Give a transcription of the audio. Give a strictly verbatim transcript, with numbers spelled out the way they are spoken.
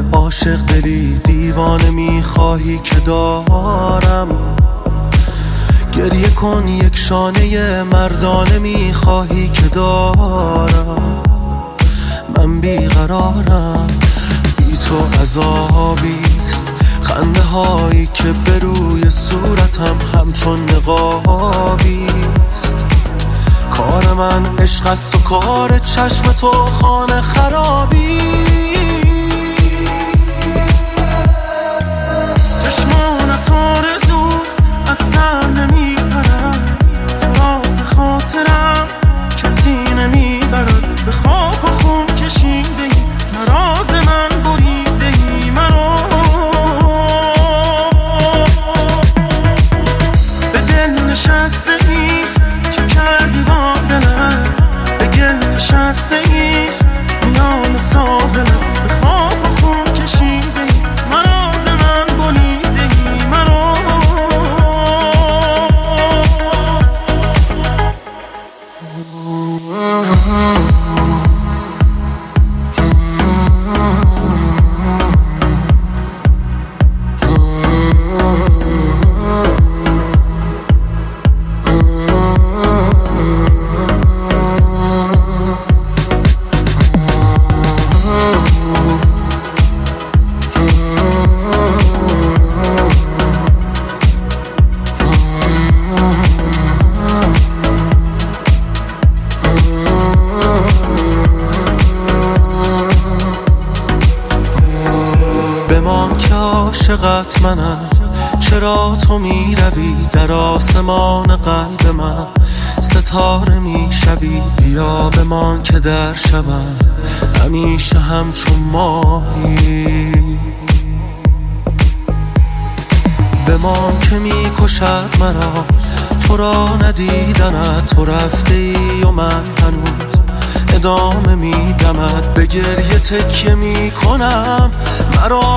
عاشق دلی دیوانه میخواهی که دارم، گریه کن یک شانه مردانه میخواهی که دارم. من بیقرارم، بی تو عذابیست، خنده هایی که به روی صورتم همچون نقابیست. کار من عشق است و کار چشم تو خانه خرابی. چشمانت آرزوست از سر نمیپرد، تو راز خاطرم کسی نمیبرد. به خاک و خون کشیده ای نراز من بریده ای مرا، به دل نشسته ای چه کردی با دلم، به گل نشسته ای میان ساحلم. به خاک و خون کشیده ای نراز من بریده ای مرا. بمان که عاشقت منم، چرا تو می روی در آسمان قلب من، ستاره می شوی. بیا بمان که در شبم همیشه همچون ماهی. بمان که می کشد مرا تو را ندیدنت، تو رفته ای و من هنوز ادامه می دمد. به گریه تکیه می کنم، مرا